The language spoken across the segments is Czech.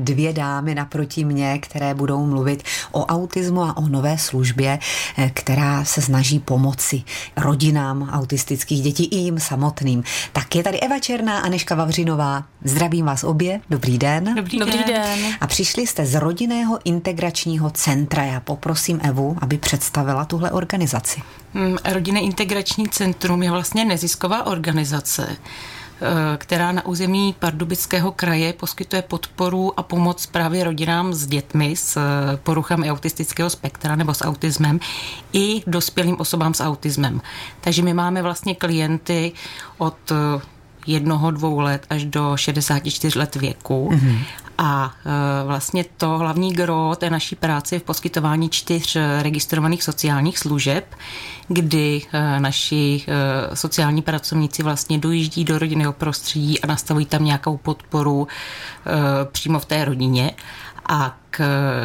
dvě dámy naproti mně, které budou mluvit o autismu a o nové službě, která se snaží pomoci rodinám autistických dětí i jim samotným. Tak je tady Eva Černá a Anežka Vavřinová. Zdravím vás obě. Dobrý den. Dobrý den. A přišli jste z Rodinného integračního centra. Já poprosím Evu, aby představila tuhle organizaci. Rodinné integrační centrum je vlastně nezisková organizace, která na území Pardubického kraje poskytuje podporu a pomoc právě rodinám s dětmi s poruchami autistického spektra nebo s autismem i dospělým osobám s autismem. Takže my máme vlastně klienty od 1-2 let až do 64 let věku. Mm-hmm. A vlastně to hlavní gro té naší práce je v poskytování 4 registrovaných sociálních služeb, kdy naši sociální pracovníci vlastně dojíždí do rodinného prostředí a nastavují tam nějakou podporu přímo v té rodině. A k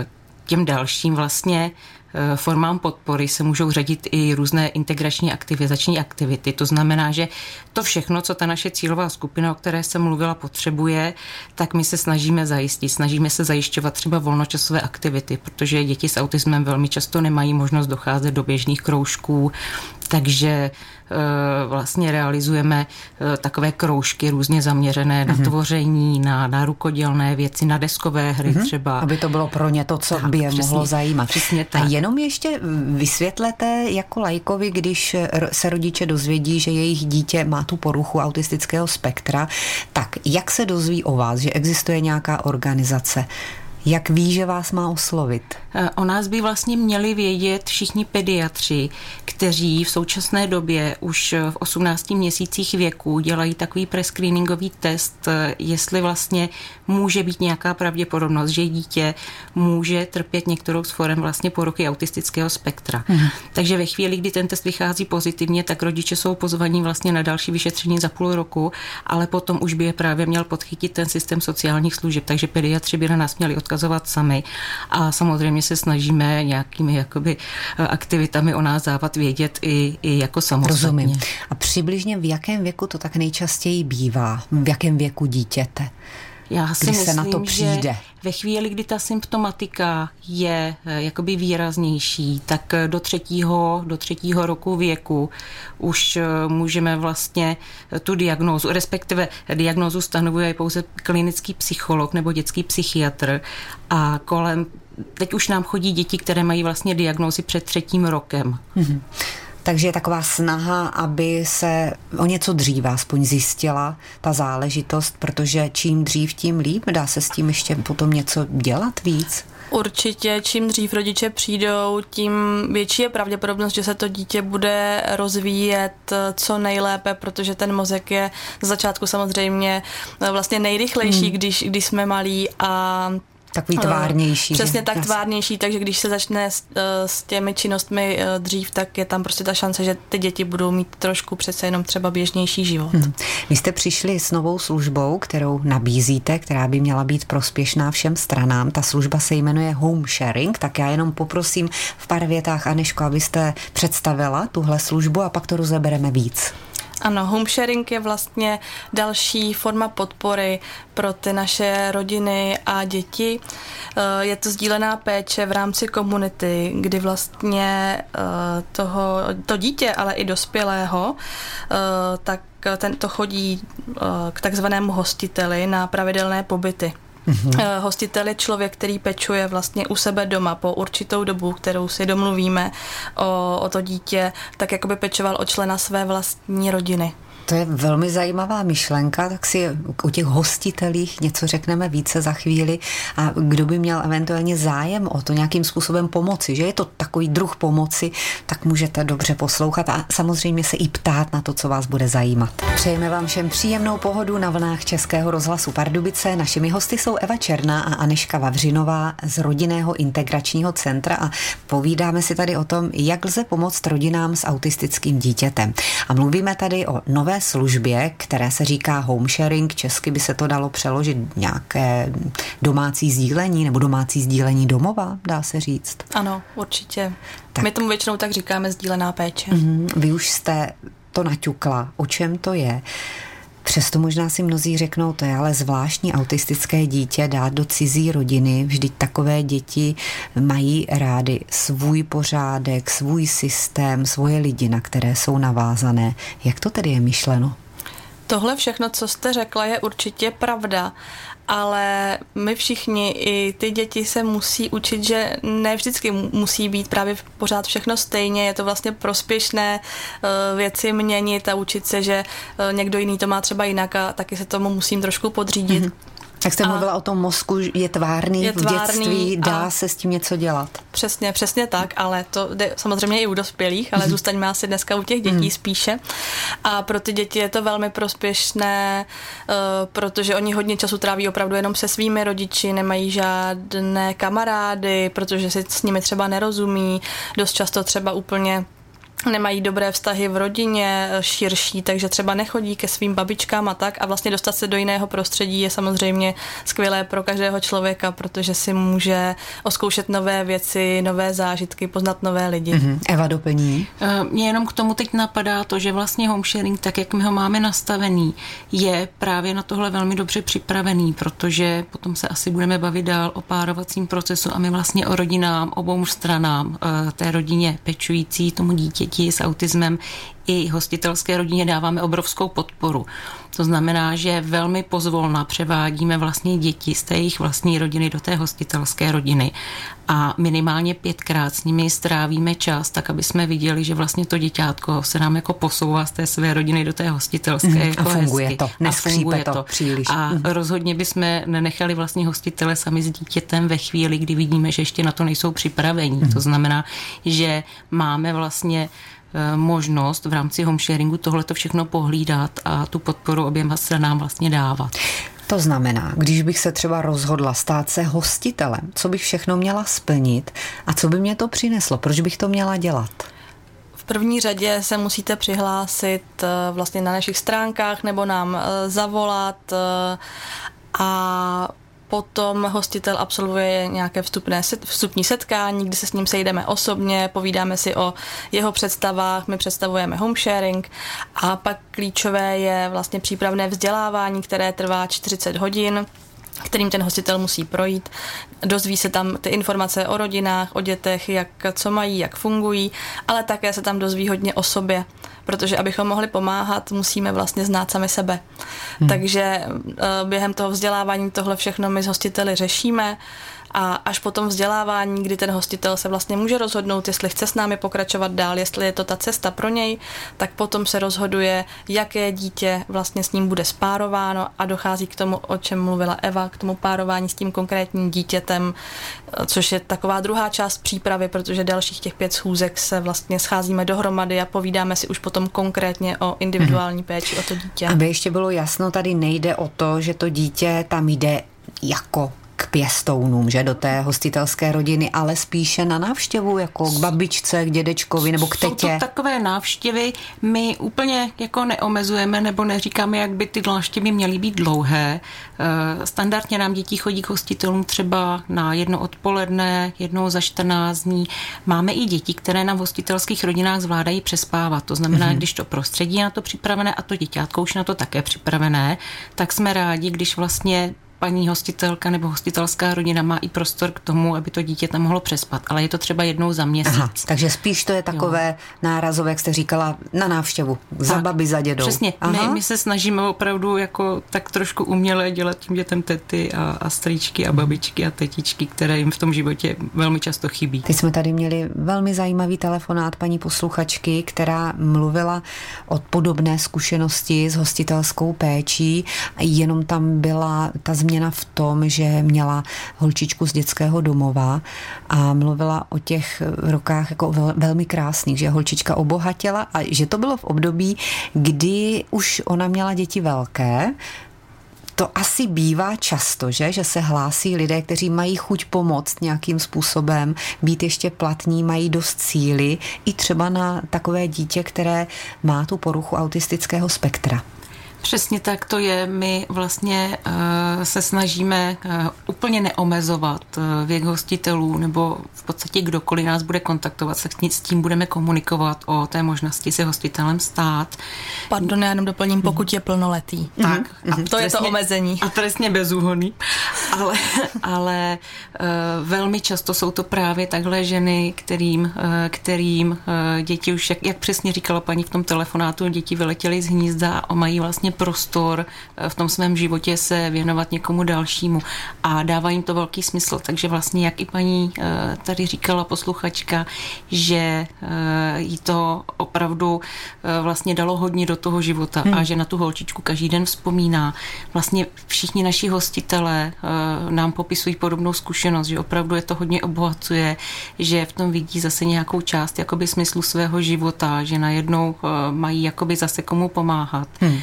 těm dalším vlastně formám podpory se můžou řadit i různé integrační aktivizační aktivity. To znamená, že to všechno, co ta naše cílová skupina, o které jsem mluvila, potřebuje, tak my se snažíme zajistit. Snažíme se zajišťovat třeba volnočasové aktivity, protože děti s autismem velmi často nemají možnost docházet do běžných kroužků, takže vlastně realizujeme takové kroužky různě zaměřené na tvoření, na rukodělné věci, na deskové hry třeba. Aby to bylo pro ně to, co tak, by je mohlo zajímat. Přesně tak. A jenom ještě vysvětlete jako laikovi, když se rodiče dozvědí, že jejich dítě má tu poruchu autistického spektra, tak jak se dozví o vás, že existuje nějaká organizace? Jak ví, že vás má oslovit? O nás by vlastně měli vědět všichni pediatři, kteří v současné době už v 18 měsících věku dělají takový prescreeningový test, jestli vlastně může být nějaká pravděpodobnost, že dítě může trpět některou z forem vlastně poruchy autistického spektra. Takže ve chvíli, kdy ten test vychází pozitivně, tak rodiče jsou pozvaní vlastně na další vyšetření za půl roku, ale potom už by je právě měl podchytit ten systém sociálních služeb, takže pediatři by na nás měli odkazovat sami a samozřejmě se snažíme nějakými jakoby aktivitami o nás dávat vědět i jako samostatně. Rozumím. A přibližně v jakém věku to tak nejčastěji bývá? V jakém věku dítěte? Já si myslím, se na to přijde? Že ve chvíli, kdy ta symptomatika je jakoby výraznější, tak do třetího roku věku už můžeme vlastně tu diagnózu, respektive diagnózu stanovuje pouze klinický psycholog nebo dětský psychiatr a teď už nám chodí děti, které mají vlastně diagnózy před 3. rokem. Mm-hmm. Takže je taková snaha, aby se o něco dříve aspoň zjistila ta záležitost, protože čím dřív, tím líp. Dá se s tím ještě potom něco dělat víc? Určitě, čím dřív rodiče přijdou, tím větší je pravděpodobnost, že se to dítě bude rozvíjet co nejlépe, protože ten mozek je z začátku samozřejmě vlastně nejrychlejší, když jsme malí a takový tvárnější. Přesně tak tvárnější, takže když se začne s těmi činnostmi dřív, tak je tam prostě ta šance, že ty děti budou mít trošku přece jenom třeba běžnější život. Vy jste přišli s novou službou, kterou nabízíte, která by měla být prospěšná všem stranám. Ta služba se jmenuje Home Sharing, tak já jenom poprosím v pár větách, Anežko, abyste představila tuhle službu a pak to rozebereme víc. Ano, home sharing je vlastně další forma podpory pro ty naše rodiny a děti. Je to sdílená péče v rámci komunity, kdy vlastně to dítě, ale i dospělého, tak tento chodí k takzvanému hostiteli na pravidelné pobyty. Hostitel je člověk, který pečuje vlastně u sebe doma po určitou dobu, kterou si domluvíme o to dítě, tak jako by pečoval o člena své vlastní rodiny. To je velmi zajímavá myšlenka, tak si o těch hostitelích něco řekneme více za chvíli a kdo by měl eventuálně zájem o to nějakým způsobem pomoci, že je to takový druh pomoci, tak můžete dobře poslouchat a samozřejmě se i ptát na to, co vás bude zajímat. Přejeme vám všem příjemnou pohodu na vlnách Českého rozhlasu Pardubice. Našimi hosty jsou Eva Černá a Anežka Vavřinová z Rodinného integračního centra a povídáme si tady o tom, jak lze pomoct rodinám s autistickým dítětem. A mluvíme tady o nové službě, které se říká home sharing, česky by se to dalo přeložit nějaké domácí sdílení nebo domácí sdílení domova, dá se říct. Ano, určitě. Tak. My tomu většinou tak říkáme sdílená péče. Vy už jste to naťukla, o čem to je. Přesto možná si mnozí řeknou, to je ale zvláštní autistické dítě dát do cizí rodiny, vždyť takové děti mají rády svůj pořádek, svůj systém, svoje lidi, na které jsou navázané. Jak to tedy je myšleno? Tohle všechno, co jste řekla, je určitě pravda, ale my všichni, i ty děti se musí učit, že ne vždycky musí být právě pořád všechno stejně, je to vlastně prospěšné věci měnit a učit se, že někdo jiný to má třeba jinak a taky se tomu musím trošku podřídit. Mm-hmm. Tak jste mluvila o tom mozku, je tvárný v dětství, dá se s tím něco dělat. Přesně tak, ale to jde samozřejmě i u dospělých, ale zůstaňme asi dneska u těch dětí spíše. A pro ty děti je to velmi prospěšné, protože oni hodně času tráví opravdu jenom se svými rodiči, nemají žádné kamarády, protože si s nimi třeba nerozumí, dost často třeba úplně nemají dobré vztahy v rodině širší, takže třeba nechodí ke svým babičkám a tak a vlastně dostat se do jiného prostředí je samozřejmě skvělé pro každého člověka, protože si může oskoušet nové věci, nové zážitky, poznat nové lidi. Eva doplní. Mě jenom k tomu teď napadá to, že vlastně homesharing, tak jak my ho máme nastavený, je právě na tohle velmi dobře připravený, protože potom se asi budeme bavit dál o párovacím procesu a my vlastně o rodinám, obou stranám, té rodině pečující tomu dítěti s autismem i hostitelské rodině dáváme obrovskou podporu. To znamená, že velmi pozvolna převádíme vlastně děti z té jejich vlastní rodiny do té hostitelské rodiny a minimálně 5krát s nimi strávíme čas, tak aby jsme viděli, že vlastně to děťátko se nám jako posouvá z té své rodiny do té hostitelské. Jako a funguje hezky. To, neskřípe to příliš. A rozhodně bychom nenechali vlastně hostitele sami s dítětem ve chvíli, kdy vidíme, že ještě na to nejsou připravení. To znamená, že máme vlastně možnost v rámci homesharingu tohleto všechno pohlídat a tu podporu oběma stranám vlastně dávat. To znamená, když bych se třeba rozhodla stát se hostitelem, co bych všechno měla splnit a co by mě to přineslo? Proč bych to měla dělat? V první řadě se musíte přihlásit vlastně na našich stránkách nebo nám zavolat a potom hostitel absolvuje nějaké vstupní setkání, kdy se s ním sejdeme osobně, povídáme si o jeho představách, my představujeme homesharing a pak klíčové je vlastně přípravné vzdělávání, které trvá 40 hodin, kterým ten hostitel musí projít. Dozví se tam ty informace o rodinách, o dětech, co mají, jak fungují, ale také se tam dozví hodně o sobě, protože abychom mohli pomáhat, musíme vlastně znát sami sebe. Takže během toho vzdělávání tohle všechno my s hostiteli řešíme a až po tom vzdělávání, kdy ten hostitel se vlastně může rozhodnout, jestli chce s námi pokračovat dál, jestli je to ta cesta pro něj, tak potom se rozhoduje, jaké dítě vlastně s ním bude spárováno a dochází k tomu, o čem mluvila Eva, k tomu párování s tím konkrétním dítětem, což je taková druhá část přípravy, protože dalších těch 5 schůzek se vlastně scházíme dohromady a povídáme si už potom konkrétně o individuální péči o to dítě. Aby ještě bylo jasno, tady nejde o to, že to dítě tam jde jako k pěstounům, že do té hostitelské rodiny, ale spíše na návštěvu, jako k babičce, k dědečkovi nebo k tetě. Jsou to takové návštěvy, my úplně jako neomezujeme nebo neříkáme, jak by ty návštěvy měly být dlouhé. Standardně nám děti chodí k hostitelům třeba na jedno odpoledne, jednou za 14 dní. Máme i děti, které na hostitelských rodinách zvládají přespávat. To znamená, když to prostředí je na to připravené a to děťátko už na to také připravené, tak jsme rádi, když vlastně paní hostitelka nebo hostitelská rodina má i prostor k tomu, aby to dítě tam mohlo přespat, ale je to třeba jednou za měsíc. Aha, takže spíš to je takové nárazové, jak jste říkala, na návštěvu, za babi, za dědou. Přesně, my se snažíme opravdu jako tak trošku uměle dělat tím dětem tety a strýčky a babičky a tetičky, které jim v tom životě velmi často chybí. Teď jsme tady měli velmi zajímavý telefonát paní posluchačky, která mluvila o podobné zkušenosti s hostitelskou péčí, jenom tam byla ta změna v tom, že měla holčičku z dětského domova a mluvila o těch rokách jako velmi krásných, že holčička obohatila a že to bylo v období, kdy už ona měla děti velké. To asi bývá často, že se hlásí lidé, kteří mají chuť pomoct nějakým způsobem, být ještě platní, mají dost síly i třeba na takové dítě, které má tu poruchu autistického spektra. Přesně tak to je. My vlastně se snažíme úplně neomezovat věk hostitelů, nebo v podstatě kdokoliv nás bude kontaktovat, se s tím budeme komunikovat o té možnosti se hostitelem stát. Pardon, já jenom doplním, pokud je plnoletý. Tak. A to je to omezení. A trestně bezúhonný. Ale velmi často jsou to právě takhle ženy, kterým děti už, jak přesně říkala paní v tom telefonátu, děti vyletěly z hnízda a mají vlastně prostor v tom svém životě se věnovat někomu dalšímu a dává jim to velký smysl. Takže vlastně, jak i paní tady říkala posluchačka, že jí to opravdu vlastně dalo hodně do toho života a že na tu holčičku každý den vzpomíná. Vlastně všichni naši hostitelé nám popisují podobnou zkušenost, že opravdu je to hodně obohacuje, že v tom vidí zase nějakou část jakoby smyslu svého života, že najednou mají jakoby zase komu pomáhat.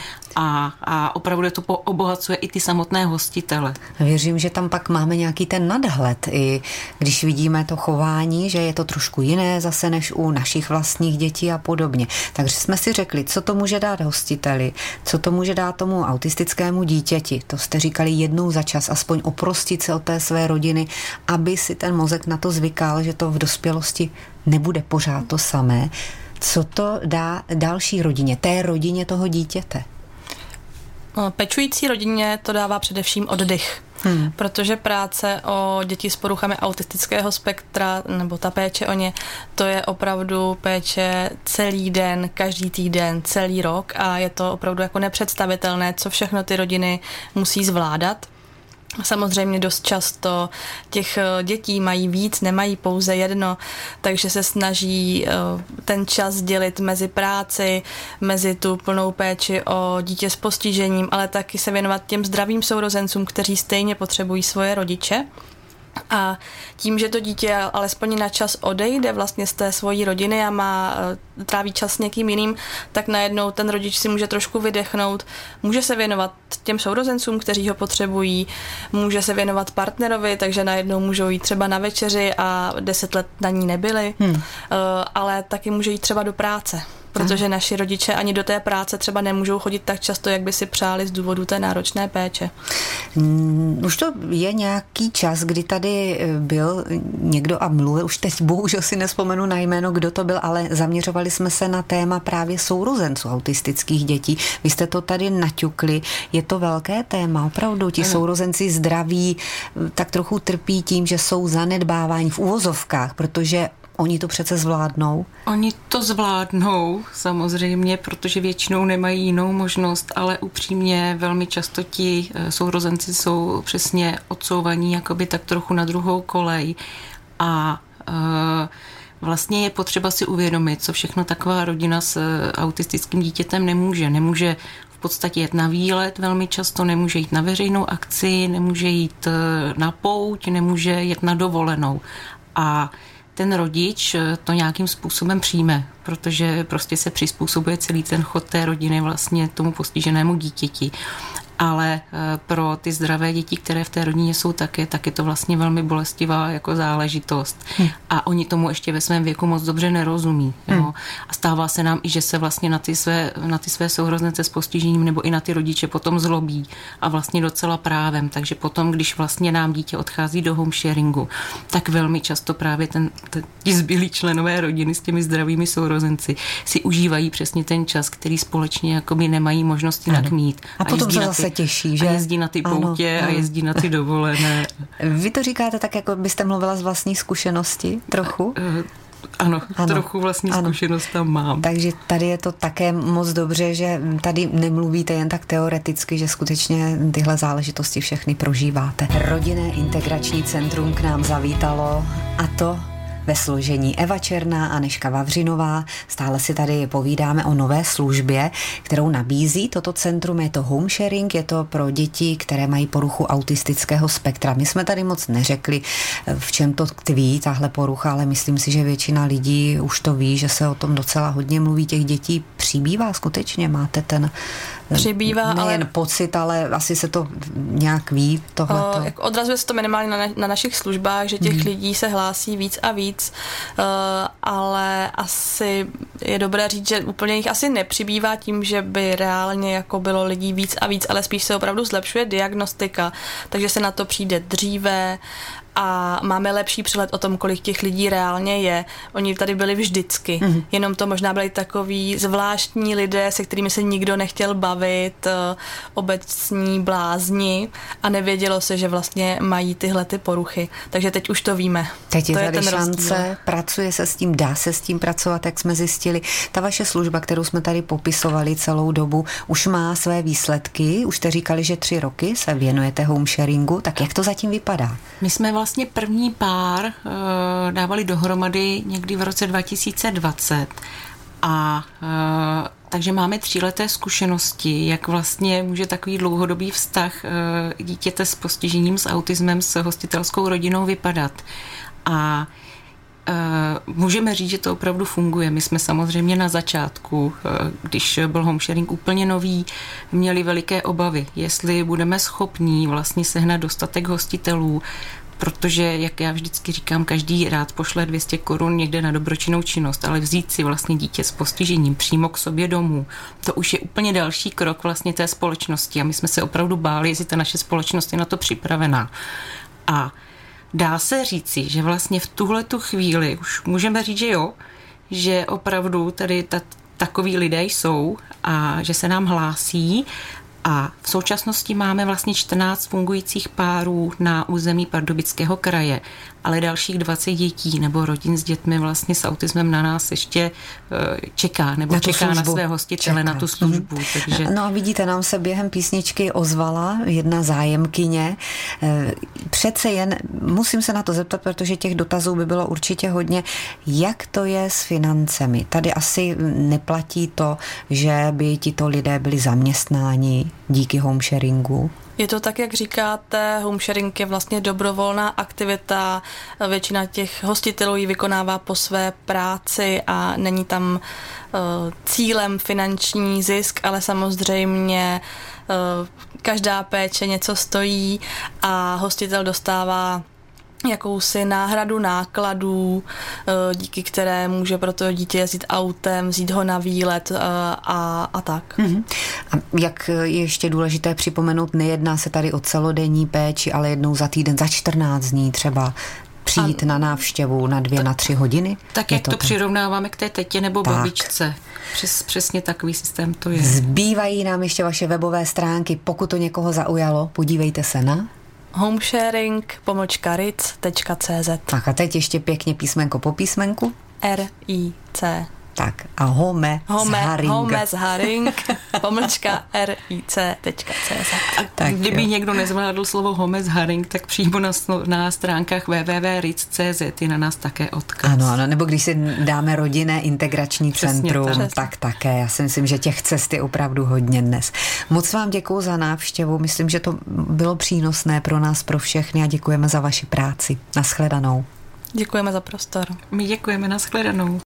A opravdu to obohacuje i ty samotné hostitele. Věřím, že tam pak máme nějaký ten nadhled, i když vidíme to chování, že je to trošku jiné zase než u našich vlastních dětí a podobně. Takže jsme si řekli, co to může dát hostiteli, co to může dát tomu autistickému dítěti. To jste říkali jednou za čas, aspoň oprostit se od té své rodiny, aby si ten mozek na to zvykal, že to v dospělosti nebude pořád to samé. Co to dá další rodině, té rodině toho dítěte? Pečující rodině to dává především oddych, protože práce o děti s poruchami autistického spektra, nebo ta péče o ně, to je opravdu péče celý den, každý týden, celý rok a je to opravdu jako nepředstavitelné, co všechno ty rodiny musí zvládat. Samozřejmě dost často těch dětí mají víc, nemají pouze jedno, takže se snaží ten čas dělit mezi práci, mezi tu plnou péči o dítě s postižením, ale taky se věnovat těm zdravým sourozencům, kteří stejně potřebují svoje rodiče. A tím, že to dítě alespoň na čas odejde vlastně z té svojí rodiny a tráví čas s někým jiným, tak najednou ten rodič si může trošku vydechnout, může se věnovat těm sourozencům, kteří ho potřebují, může se věnovat partnerovi, takže najednou můžou jít třeba na večeři a 10 let na ní nebyli, ale taky může jít třeba do práce. Protože naši rodiče ani do té práce třeba nemůžou chodit tak často, jak by si přáli z důvodu té náročné péče. Už to je nějaký čas, kdy tady byl někdo a mluvil, už teď bohužel si nespomenu na jméno, kdo to byl, ale zaměřovali jsme se na téma právě sourozenců autistických dětí. Vy jste to tady naťukli. Je to velké téma, opravdu. Ti sourozenci zdraví tak trochu trpí tím, že jsou zanedbáváni v uvozovkách, protože oni to přece zvládnou? Oni to zvládnou, samozřejmě, protože většinou nemají jinou možnost, ale upřímně velmi často ti sourozenci jsou přesně odsouvaní jakoby tak trochu na druhou kolej a vlastně je potřeba si uvědomit, co všechno taková rodina s autistickým dítětem nemůže. Nemůže v podstatě jet na výlet velmi často, nemůže jít na veřejnou akci, nemůže jít na pouť, nemůže jet na dovolenou. A ten rodič to nějakým způsobem přijme, protože prostě se přizpůsobuje celý ten chod té rodiny vlastně tomu postiženému dítěti. Ale pro ty zdravé děti, které v té rodině jsou také, tak je to vlastně velmi bolestivá jako záležitost. A oni tomu ještě ve svém věku moc dobře nerozumí. Jo? A stává se nám i, že se vlastně na ty své sourozence s postižením nebo i na ty rodiče potom zlobí. A vlastně docela právem. Takže potom, když vlastně nám dítě odchází do home sharingu, tak velmi často právě ti zbylí členové rodiny s těmi zdravými sourozenci si užívají přesně ten čas, který společně jakoby nemají možnost jinak mít. A potom se zase těší, že? A jezdí na ty poutě a jezdí na ty dovolené. Vy to říkáte tak, jako byste mluvila z vlastní zkušenosti trochu? Ano, trochu vlastní zkušenost tam mám. Takže tady je to také moc dobře, že tady nemluvíte jen tak teoreticky, že skutečně tyhle záležitosti všechny prožíváte. Rodinné integrační centrum k nám zavítalo a to ve složení Eva Černá a Nežka Vavřinová. Stále si tady povídáme o nové službě, kterou nabízí toto centrum. Je to home sharing, je to pro děti, které mají poruchu autistického spektra. My jsme tady moc neřekli, v čem to tkví, tahle porucha, ale myslím si, že většina lidí už to ví, že se o tom docela hodně mluví. Těch dětí přibývá skutečně, máte ten nejen pocit, ale asi se to nějak ví tohleto. Odrazuje se to minimálně na našich službách, že těch lidí se hlásí víc a víc, ale asi je dobré říct, že úplně jich asi nepřibývá tím, že by reálně jako bylo lidí víc a víc, ale spíš se opravdu zlepšuje diagnostika, takže se na to přijde dříve a máme lepší přehled o tom, kolik těch lidí reálně je. Oni tady byli vždycky, jenom to možná byli takový zvláštní lidé, se kterými se nikdo nechtěl bavit, obecní blázni a nevědělo se, že vlastně mají tyhle ty poruchy. Takže teď už to víme. Teď je to tady je ten šance, rozdíl. pracuje se s tím, dá se s tím pracovat, jak jsme zjistili. Ta vaše služba, kterou jsme tady popisovali celou dobu, už má své výsledky. Už jste říkali, že 3 roky se věnujete home sharingu, tak jak to zatím vypadá? My jsme vlastně první pár dávali dohromady někdy v roce 2020 a takže máme 3leté zkušenosti, jak vlastně může takový dlouhodobý vztah dítěte s postižením, s autismem, s hostitelskou rodinou vypadat. A můžeme říct, že to opravdu funguje. My jsme samozřejmě na začátku, když byl home sharing úplně nový, měli veliké obavy, jestli budeme schopní vlastně sehnat dostatek hostitelů, protože, jak já vždycky říkám, každý rád pošle 200 korun někde na dobročinnou činnost, ale vzít si vlastně dítě s postižením přímo k sobě domů, to už je úplně další krok vlastně té společnosti a my jsme se opravdu báli, jestli ta naše společnost je na to připravená. A dá se říci, že vlastně v tuhletu chvíli už můžeme říct, že jo, že opravdu tady takoví lidé jsou a že se nám hlásí. A v současnosti máme vlastně 14 fungujících párů na území Pardubického kraje, ale dalších 20 dětí nebo rodin s dětmi vlastně s autismem na nás ještě čeká, nebo na čeká službu. Na své hostitele, na tu službu. Takže... No a vidíte, nám se během písničky ozvala jedna zájemkyně. Přece jen musím se na to zeptat, protože těch dotazů by bylo určitě hodně. Jak to je s financemi? Tady asi neplatí to, že by tito lidé byli zaměstnáni díky home sharingu? Je to tak, jak říkáte, home sharing je vlastně dobrovolná aktivita, většina těch hostitelů ji vykonává po své práci a není tam cílem finanční zisk, ale samozřejmě každá péče něco stojí a hostitel dostává jakousi náhradu nákladů, díky které může pro to dítě jezdit autem, vzít ho na výlet a tak. A jak je ještě důležité připomenout, nejedná se tady o celodenní péči, ale jednou za týden, za 14 dní třeba přijít na návštěvu na 2, na 3 hodiny? Tak jak to přirovnáváme k té tetě nebo babičce. Přesně takový systém to je. Zbývají nám ještě vaše webové stránky, pokud to někoho zaujalo, podívejte se na homesharing.ric.cz. Tak a teď ještě pěkně písmenko po písmenku. R-I-C. Tak a Home Haring.ric.cz. Kdyby někdo nezvládl slovo Home Haring, tak přímo na stránkách www.ric.cz je na nás také odkaz. Ano, nebo když si dáme rodinné integrační centrum, tak také. Já si myslím, že těch cest je opravdu hodně dnes. Moc vám děkuju za návštěvu. Myslím, že to bylo přínosné pro nás, pro všechny a děkujeme za vaši práci. Nashledanou. Děkujeme za prostor. My děkujeme, nashledanou.